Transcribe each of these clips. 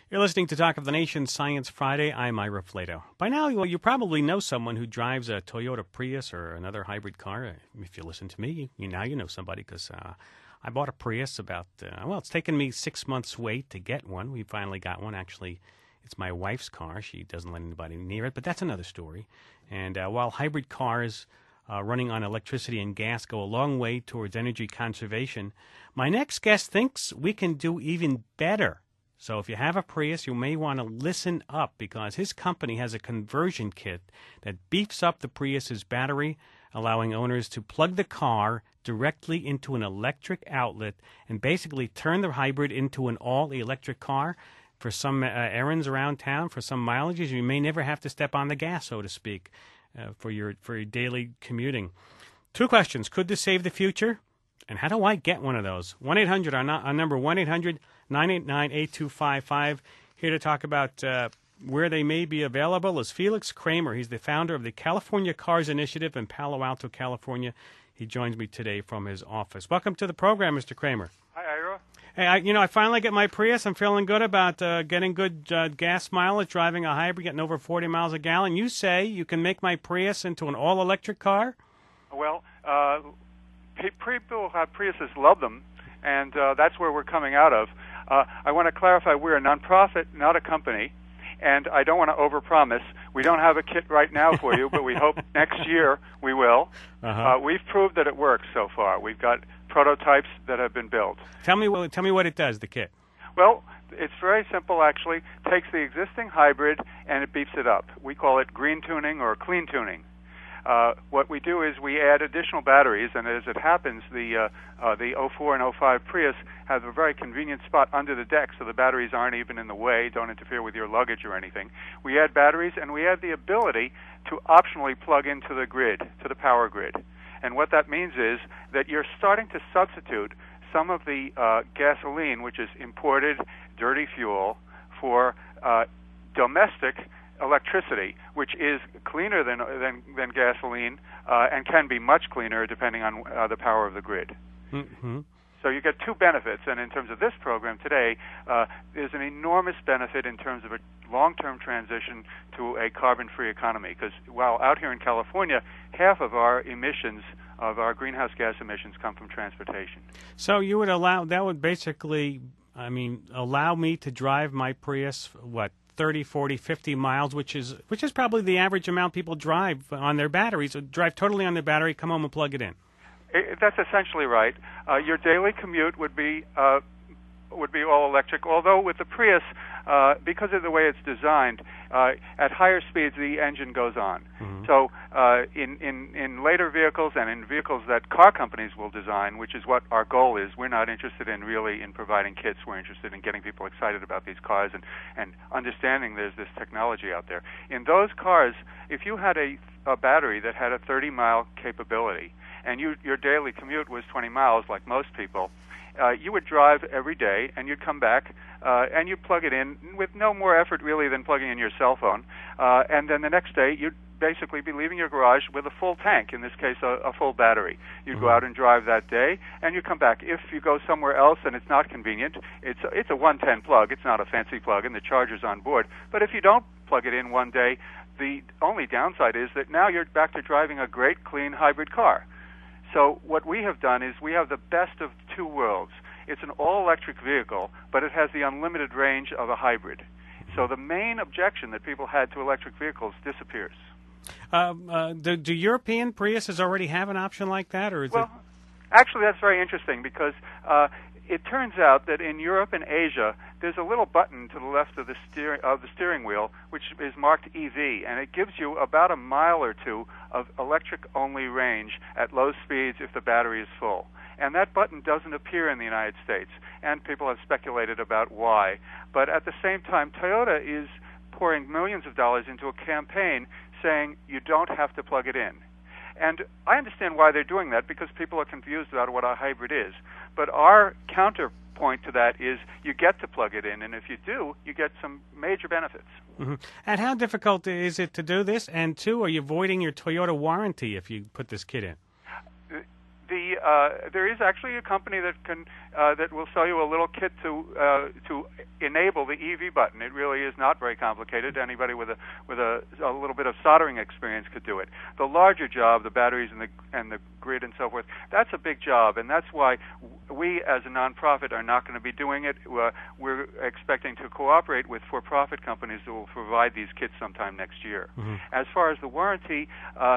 You're listening to Talk of the Nation Science Friday. I'm Ira Flato. By now, you probably know someone who drives a Toyota Prius or another hybrid car. If you listen to me, you know somebody because I bought a Prius about, it's taken me 6 months' wait to get one. We finally got one. Actually, it's my wife's car. She doesn't let anybody near it, but that's another story. And while hybrid cars running on electricity and gas go a long way towards energy conservation, my next guest thinks we can do even better. So if you have a Prius, you may want to listen up because his company has a conversion kit that beefs up the Prius's battery, allowing owners to plug the car directly into an electric outlet and basically turn the hybrid into an all-electric car. For some errands around town, for some mileages, you may never have to step on the gas, so to speak, for your daily commuting. 2 questions. Could this save the future? And how do I get one of those? 1-800, our number, 1-800-989-8255. Here to talk about where they may be available is Felix Kramer. He's the founder of the California Cars Initiative in Palo Alto, California. He joins me today from his office. Welcome to the program, Mr. Kramer. Hi, Ira. Hey, I finally get my Prius. I'm feeling good about getting good gas mileage, driving a hybrid, getting over 40 miles a gallon. You say you can make my Prius into an all-electric car? Well, people who have Priuses love them, and that's where we're coming out of. I want to clarify we're a nonprofit, not a company, and I don't want to overpromise. We don't have a kit right now for you, but we hope next year we will. We've proved that it works so far. We've got prototypes that have been built. Tell me what it does, the kit. Well, it's very simple, actually. Takes the existing hybrid and it beefs it up. We call it green tuning or clean tuning. What we do is we add additional batteries, and as it happens, the 04 and 05 Prius has a very convenient spot under the deck, so the batteries aren't even in the way, don't interfere with your luggage or anything. We add batteries, and we add the ability to optionally plug into the grid, to the power grid. And what that means is that you're starting to substitute some of the gasoline, which is imported dirty fuel, for domestic electricity, which is cleaner than gasoline and can be much cleaner depending on the power of the grid. Mm-hmm. So you get 2 benefits, and in terms of this program today, there's an enormous benefit in terms of a long-term transition to a carbon-free economy, because while out here in California, half of our emissions, of our greenhouse gas emissions, come from transportation. So you would allow me to drive my Prius, 30, 40, 50 miles, which is probably the average amount people drive on their batteries, drive totally on their battery, come home and plug it in. That's essentially right. Your daily commute would be all electric, although with the Prius, because of the way it's designed, at higher speeds the engine goes on. Mm-hmm. So in later vehicles and in vehicles that car companies will design, which is what our goal is, we're not interested in providing kits. We're interested in getting people excited about these cars and understanding there's this technology out there. In those cars, if you had a battery that had a 30-mile capability and your daily commute was 20 miles like most people, you would drive every day, and you'd come back, and you'd plug it in with no more effort, really, than plugging in your cell phone. And then the next day, you'd basically be leaving your garage with a full tank, in this case, a full battery. You'd go out and drive that day, and you come back. If you go somewhere else and it's not convenient, it's a 110 plug. It's not a fancy plug, and the charger's on board. But if you don't plug it in one day, the only downside is that now you're back to driving a great, clean hybrid car. So what we have done is we have the best of 2 worlds. It's an all-electric vehicle, but it has the unlimited range of a hybrid. So the main objection that people had to electric vehicles disappears. Do European Priuses already have an option like that, or is it? Actually, that's very interesting because it turns out that in Europe and Asia, there's a little button to the left of the steering wheel which is marked EV, and it gives you about a mile or 2 of electric-only range at low speeds if the battery is full. And that button doesn't appear in the United States, and people have speculated about why. But at the same time, Toyota is pouring millions of dollars into a campaign saying you don't have to plug it in. And I understand why they're doing that, because people are confused about what a hybrid is. But our counterpoint to that is you get to plug it in, and if you do, you get some major benefits. Mm-hmm. And how difficult is it to do this? And 2, are you voiding your Toyota warranty if you put this kit in? The there is actually a company that will sell you a little kit to enable the EV button. It really is not very complicated. Anybody with a little bit of soldering experience could do it. The larger job, the batteries and the grid and so forth, that's a big job, and that's why we as a nonprofit are not going to be doing it. We're expecting to cooperate with for-profit companies that will provide these kits sometime next year. Mm-hmm. As far as the warranty,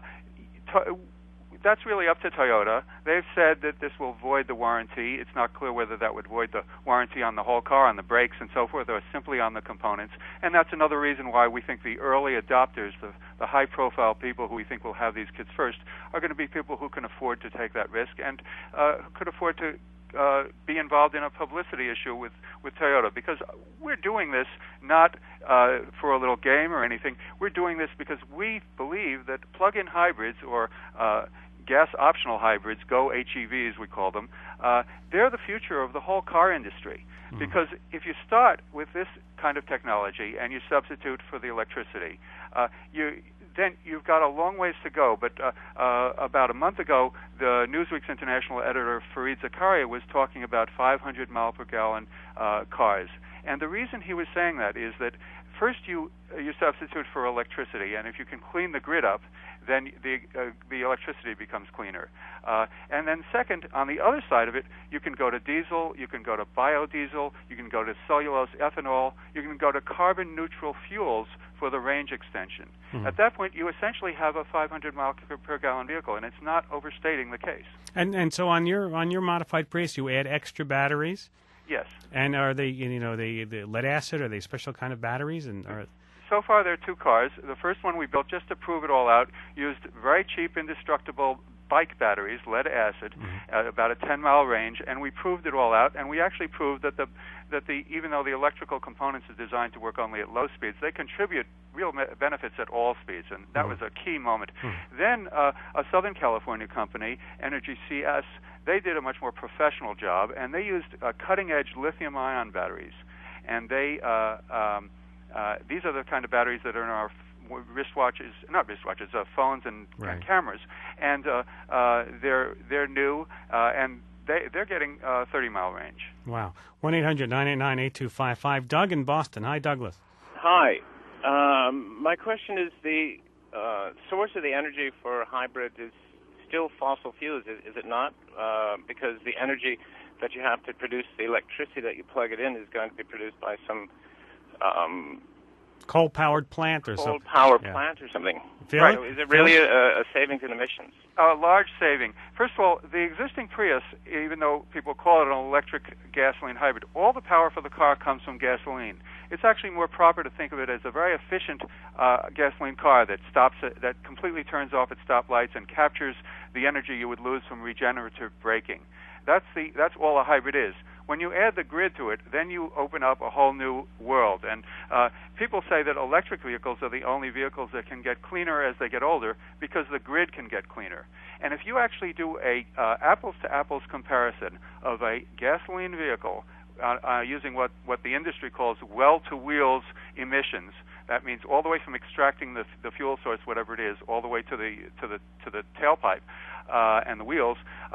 that's really up to Toyota. They've said that this will void the warranty. It's not clear whether that would void the warranty on the whole car, on the brakes and so forth, or simply on the components. And that's another reason why we think the early adopters, the high-profile people who we think will have these kits first, are going to be people who can afford to take that risk and could afford to be involved in a publicity issue with Toyota, because we're doing this not for a little game or anything. We're doing this because we believe that plug-in hybrids or gas-optional hybrids, GO HEVs we call them, they're the future of the whole car industry. Mm-hmm. Because if you start with this kind of technology and you substitute for the electricity, then you've got a long ways to go. But about a month ago, the Newsweek's international editor, Fareed Zakaria, was talking about 500 mile per gallon cars. And the reason he was saying that is that first you substitute for electricity, and if you can clean the grid up, then the electricity becomes cleaner. And then second, on the other side of it, you can go to diesel, you can go to biodiesel, you can go to cellulose ethanol, you can go to carbon-neutral fuels for the range extension. Mm-hmm. At that point, you essentially have a 500 mile per gallon vehicle, and it's not overstating the case. And so on your modified Prius, you add extra batteries? Yes. And are they, the lead acid? Are they special kind of batteries? So far, there are two cars. The first one we built just to prove it all out used very cheap, indestructible bike batteries, lead acid, at about a 10-mile range, and we proved it all out. And we actually proved that even though the electrical components are designed to work only at low speeds, they contribute real benefits at all speeds, and that was a key moment. Then a Southern California company, Energy CS, they did a much more professional job, and they used cutting-edge lithium-ion batteries, and they these are the kind of batteries that are in our phones and cameras, and they're new, and they're getting 30-mile range. Wow. 1-800-989-8255. Doug in Boston. Hi, Douglas. Hi. My question is the source of the energy for a hybrid is still fossil fuels, is it not? Because the energy that you have to produce the electricity that you plug it in is going to be produced by some coal-powered plant or something. Coal-powered plant or something. Right. So is it really a savings in emissions? A large saving. First of all, the existing Prius, even though people call it an electric gasoline hybrid, all the power for the car comes from gasoline. It's actually more proper to think of it as a very efficient gasoline car that completely turns off at stoplights and captures the energy you would lose from regenerative braking. That's all a hybrid is. When you add the grid to it, then you open up a whole new world. And people say that electric vehicles are the only vehicles that can get cleaner as they get older because the grid can get cleaner. And if you actually do a apples-to-apples comparison of a gasoline vehicle using what the industry calls well-to-wheels emissions, that means all the way from extracting the fuel source, whatever it is, all the way to the tailpipe and the wheels.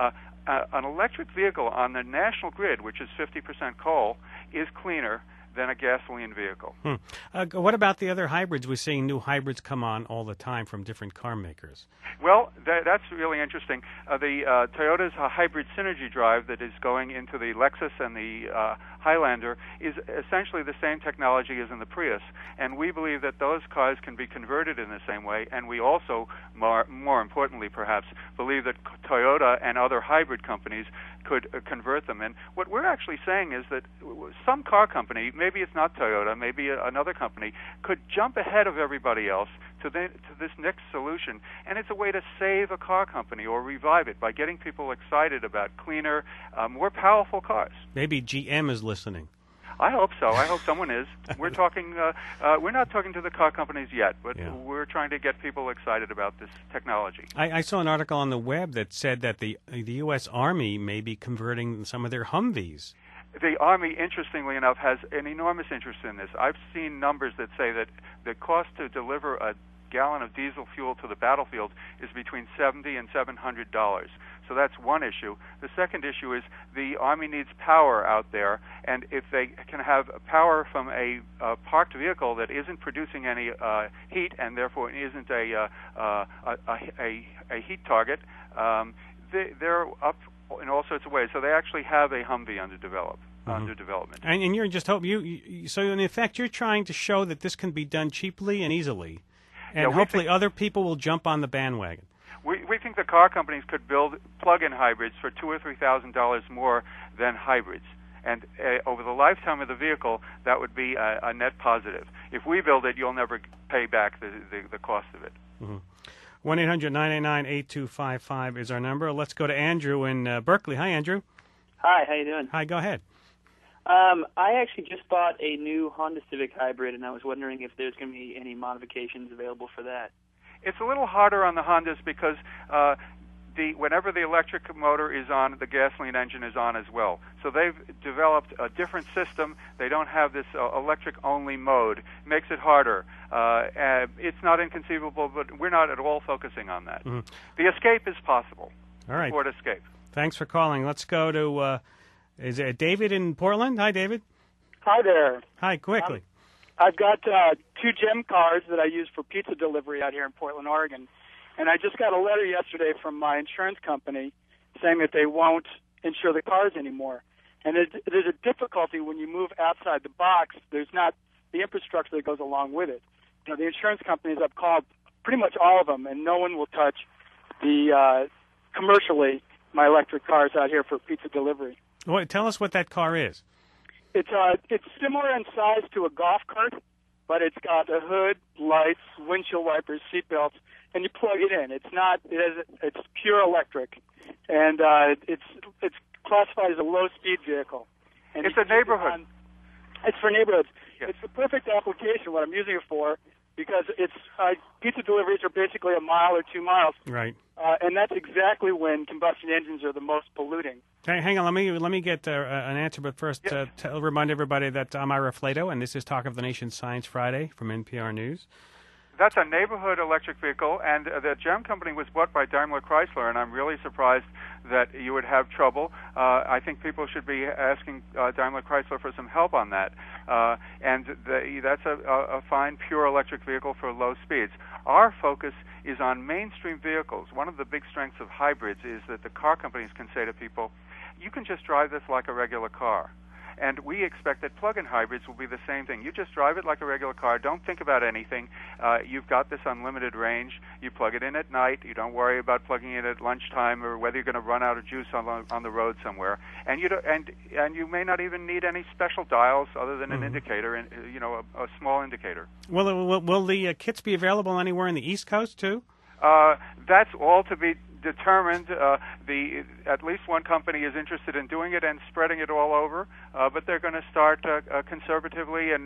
An electric vehicle on the national grid, which is 50% coal, is cleaner than a gasoline vehicle. What about the other hybrids? We're seeing new hybrids come on all the time from different car makers. Well, that's really interesting. The Toyota's hybrid Synergy drive that is going into the Lexus and the Highlander is essentially the same technology as in the Prius, and we believe that those cars can be converted in the same way, and we also, more importantly perhaps, believe that Toyota and other hybrid companies could convert them. And what we're actually saying is that some car company, maybe it's not Toyota, maybe another company, could jump ahead of everybody else to this next solution, and it's a way to save a car company or revive it by getting people excited about cleaner, more powerful cars. Maybe GM is listening. I hope so. I hope someone is. We're talking. We're not talking to the car companies yet, but we're trying to get people excited about this technology. I saw an article on the web that said that the U.S. Army may be converting some of their Humvees. The Army, interestingly enough, has an enormous interest in this. I've seen numbers that say that the cost to deliver a gallon of diesel fuel to the battlefield is between $70 and $700. So that's one issue. The second issue is the Army needs power out there, and if they can have power from a parked vehicle that isn't producing any heat and therefore isn't a heat target, they're up in all sorts of ways. So they actually have a Humvee under development. And you're just so in effect you're trying to show that this can be done cheaply and easily, and hopefully other people will jump on the bandwagon. We think the car companies could build plug-in hybrids for $2,000 or $3,000 more than hybrids. And over the lifetime of the vehicle, that would be a net positive. If we build it, you'll never pay back the cost of it. 1-800-989-8255 is our number. Let's go to Andrew in Berkeley. Hi, Andrew. Hi, how you doing? Hi, go ahead. I actually just bought a new Honda Civic Hybrid, and I was wondering if there's going to be any modifications available for that. It's a little harder on the Hondas because whenever the electric motor is on, the gasoline engine is on as well. So they've developed a different system. They don't have this electric-only mode. It makes it harder. It's not inconceivable, but we're not at all focusing on that. The Escape is possible. All right. Ford Escape. Thanks for calling. Let's go to, is it David in Portland? Hi, David. Hi there. Hi, quickly. I've got two GEM cars that I use for pizza delivery out here in Portland, Oregon. And I just got a letter yesterday from my insurance company saying that they won't insure the cars anymore. And there's a difficulty when you move outside the box. There's not the infrastructure that goes along with it. You know, the insurance companies, I've called pretty much all of them, and no one will touch the commercially my electric cars out here for pizza delivery. Well, tell us what that car is. It's similar in size to a golf cart, but it's got a hood, lights, windshield wipers, seat belts, and you plug it in. It's pure electric, and it's classified as a low-speed vehicle. And it's a neighborhood. It's for neighborhoods. Yes. It's the perfect application, what I'm using it for, because pizza deliveries are basically a mile or 2 miles. Right. And that's exactly when combustion engines are the most polluting. Hey, hang on, let me get an answer, but first remind everybody that I'm Ira Flato, and this is Talk of the Nation Science Friday from NPR News. That's a neighborhood electric vehicle, and the GEM company was bought by Daimler Chrysler, and I'm really surprised that you would have trouble. I think people should be asking Daimler Chrysler for some help on that. That's a fine, pure electric vehicle for low speeds. Our focus is on mainstream vehicles. One of the big strengths of hybrids is that the car companies can say to people, you can just drive this like a regular car. And we expect that plug-in hybrids will be the same thing. You just drive it like a regular car. Don't think about anything. You've got this unlimited range. You plug it in at night. You don't worry about plugging it at lunchtime or whether you're going to run out of juice on the road somewhere. And you may not even need any special dials other than an indicator, and a small indicator. Will the kits be available anywhere in the East Coast too? That's all to be determined. At least one company is interested in doing it and spreading it all over, but they're going to start conservatively and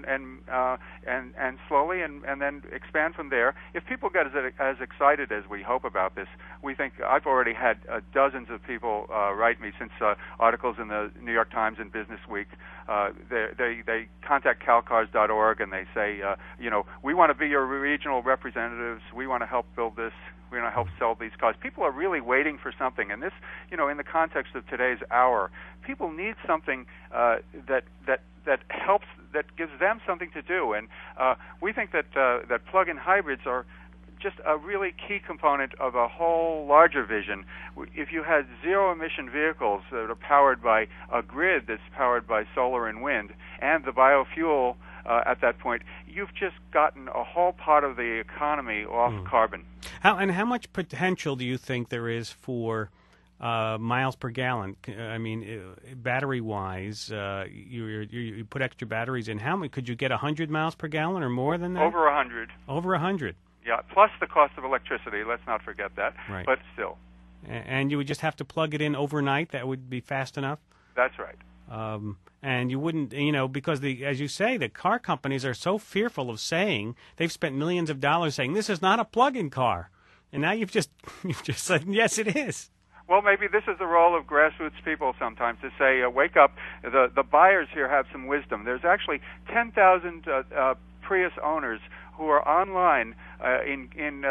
slowly, and then expand from there. If people get as excited as we hope about this, we think I've already had dozens of people write me since articles in the New York Times and Business Week. They contact calcars.org and they say, we want to be your regional representatives. We want to help build this. We're going to help sell these cars. People are really waiting for something, and this, in the context of today's hour, people need something that helps, that gives them something to do. And we think that plug-in hybrids are just a really key component of a whole larger vision. If you had zero-emission vehicles that are powered by a grid that's powered by solar and wind, and the biofuel at that point, you've just gotten a whole part of the economy off carbon. How much potential do you think there is for miles per gallon? I mean, battery-wise, you put extra batteries in. How many could you get? 100 miles per gallon or more than that? Over 100. Over 100. Yeah, plus the cost of electricity. Let's not forget that. Right. But still. And you would just have to plug it in overnight. That would be fast enough. That's right. And you wouldn't, because as you say, the car companies are so fearful of saying, they've spent millions of dollars saying this is not a plug-in car, and now you've just said yes, it is. Well, maybe this is the role of grassroots people sometimes to say, wake up. The buyers here have some wisdom. There's actually 10,000 Prius owners who are online in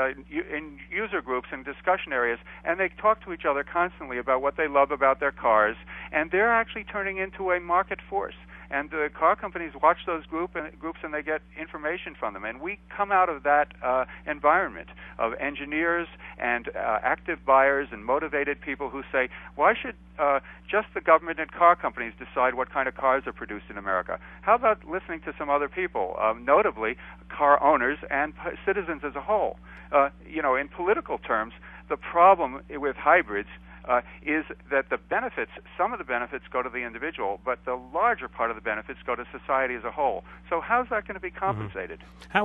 user groups and discussion areas, and they talk to each other constantly about what they love about their cars, and they're actually turning into a market force. And the car companies watch those groups and they get information from them. And we come out of that environment of engineers and active buyers and motivated people who say, why should just the government and car companies decide what kind of cars are produced in America? How about listening to some other people, notably car owners and citizens as a whole? In political terms, the problem with hybrids is that the benefits, some of the benefits go to the individual, but the larger part of the benefits go to society as a whole. So how's that going to be compensated?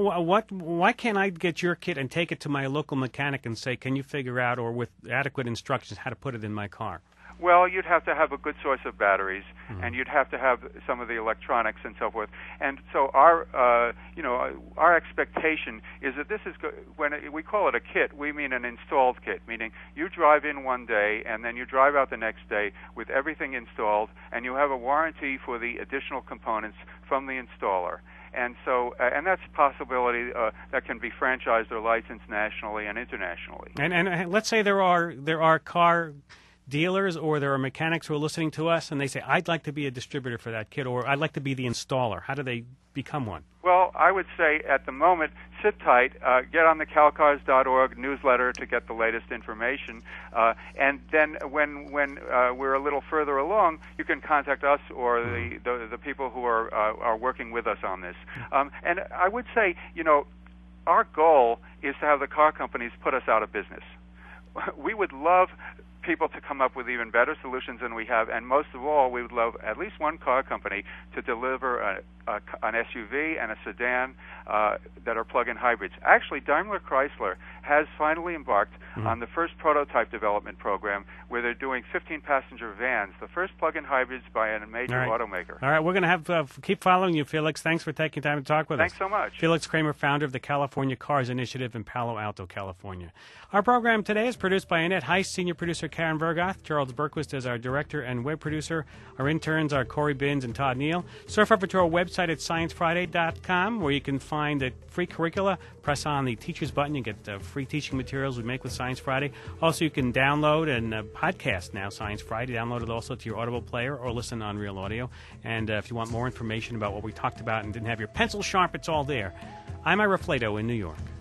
Why can't I get your kit and take it to my local mechanic and say, can you figure out, or with adequate instructions, how to put it in my car? Well, you'd have to have a good source of batteries, and you'd have to have some of the electronics and so forth. And so our expectation is that this is when we call it a kit, we mean an installed kit, meaning you drive in one day and then you drive out the next day with everything installed, and you have a warranty for the additional components from the installer. And so, and that's a possibility that can be franchised or licensed nationally and internationally. And let's say there are car dealers or there are mechanics who are listening to us and they say, I'd like to be a distributor for that kit, or I'd like to be the installer. How do they become one? Well, I would say at the moment, sit tight, get on the calcars.org newsletter to get the latest information, and then when we're a little further along, you can contact us or the people who are working with us on this. And I would say, our goal is to have the car companies put us out of business. We would love people to come up with even better solutions than we have, and most of all, we would love at least one car company to deliver an SUV and a sedan that are plug-in hybrids. Actually, Daimler Chrysler has finally embarked on the first prototype development program where they're doing 15-passenger vans, the first plug-in hybrids by a major automaker. All right, we're going to have keep following you, Felix. Thanks for taking time to talk with us. Thanks so much. Felix Kramer, founder of the California Cars Initiative in Palo Alto, California. Our program today is produced by Annette Heiss, senior producer Karen Vergoth. Charles Berquist is our director and web producer. Our interns are Corey Binns and Todd Neal. Surf over to our website at sciencefriday.com, where you can find the free curricula. Press on the teachers button. You get the free teaching materials we make with Science Friday. Also, you can download and podcast now Science Friday. Download it also to your Audible player or listen on Real Audio. And if you want more information about what we talked about and didn't have your pencil sharp, it's all there. I'm Ira Flato in New York.